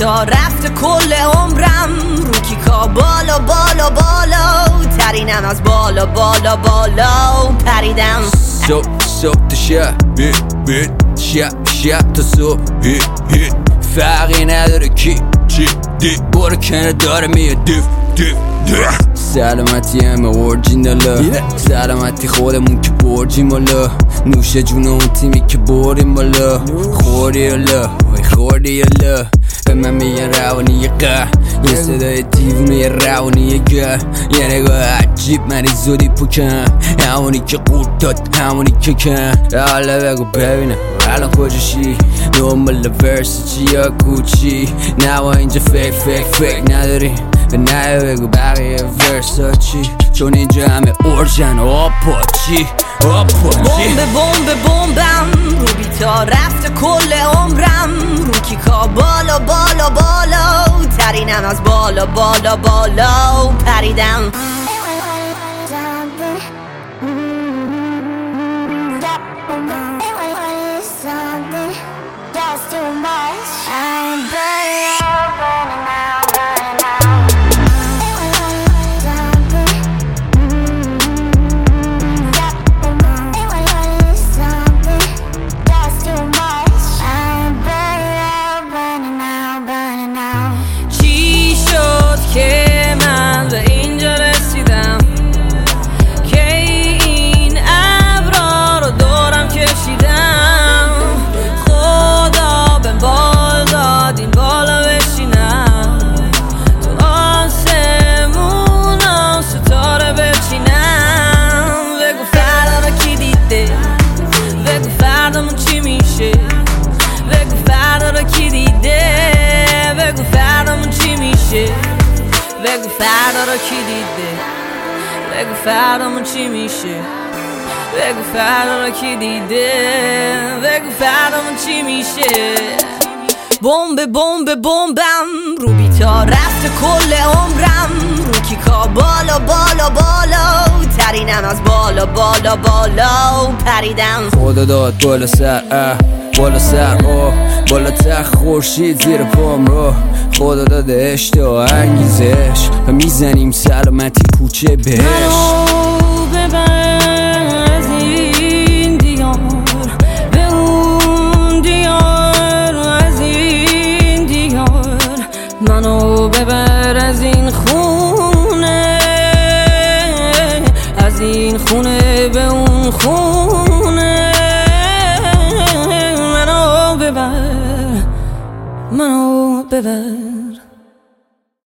تا رفته کل عمرم رو کیکا بالا بالا بالا ترینم از بالا بالا بالا پریدم صبح تا شب شب تا صبح فرقی نداره کی چی دی برو کنه داره میه دیف سلامتی همه اورجینالا سلامتی خودمون که برجیم بالا نوش جون اون تیمی که بریم بالا خوردی الله به من میگن روانی قه یه صدای دیوونه یه روانی گه یه نگاه عجیب منی زودی پوکن همونی که قورت داد همونی که کن حالا بگو ببینم الان کجاشی دنبال ورس چی یا کوچی نوا اینجا فیک نداری به نه بگو بقیه ورسا چی چون اینجا همه اورژن آپاچی بمبم رو بیتا رفته کل عمرم رو کیکا بالا بالا بالا ترینم از بالا بالا بالا پریدم که من به اینجا رسیدم که این ابرا رو دورم کشیدم خدا به بال داد این بالا بشینم تو آسمونا ستاره بچینم بگو فردا رو کی دیده بگو فردامون چی میشه بگو فردا رو کی دیده بگو فردامون چی میشه بگو فردا رو کی دیده بگو فردامون چی میشه بگو فردا رو کی دیده بگو فردامون چی میشه بمبم رو بیتا رفته کل عمرم رو کیکا بالا بالا بالا ترینم از بالا بالا بالا پریدم خدا داد بالا سر بالاتر خورشید زیر پام رو خدا داده اشتها انگیزش و میزنیم سلامتی کوچه بهش منو ببر از این دیار به اون دیار از این دیار منو ببر از این خونه از این خونه به اون خونه منو ببر